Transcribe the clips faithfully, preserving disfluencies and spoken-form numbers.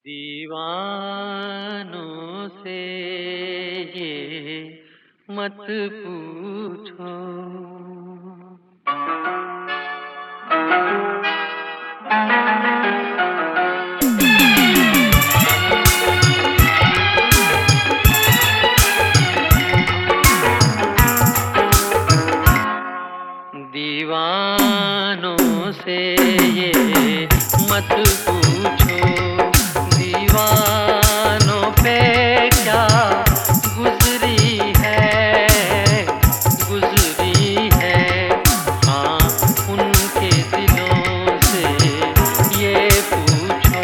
दीवानों से ये मत पूछो। दीवानों से ये मत पूछो, दीवानों पे क्या गुजरी है, गुजरी है। हाँ, उनके दिलों से ये पूछो,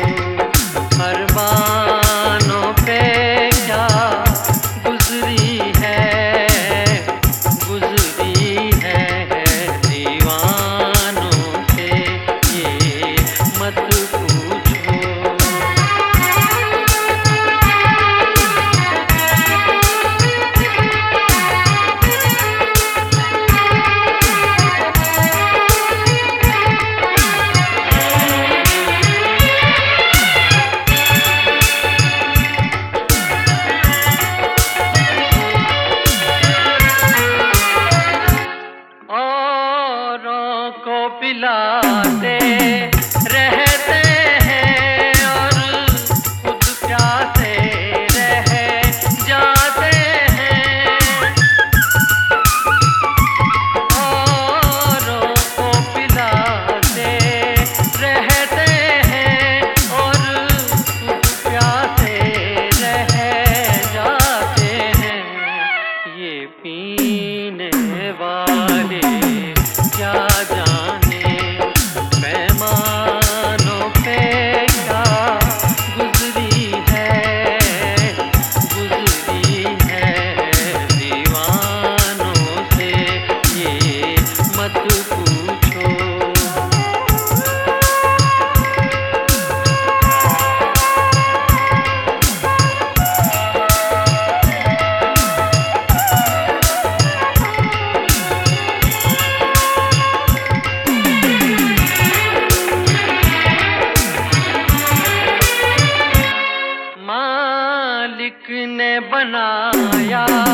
अरमानों पे क्या गुजरी है, गुजरी है। दीवानों से ये मत पूछो। औरों को पिलाते रहते हैं और खुद प्यासे रह जाते हैं। औरों को पिलाते रहते हैं और खुद प्यासे रह जाते हैं। ये पीने वाले क्या जाने पैमानों पे क्या गुजरी है, गुजरी है। दीवानों से ये मत पूछो। मालिक ने बनाया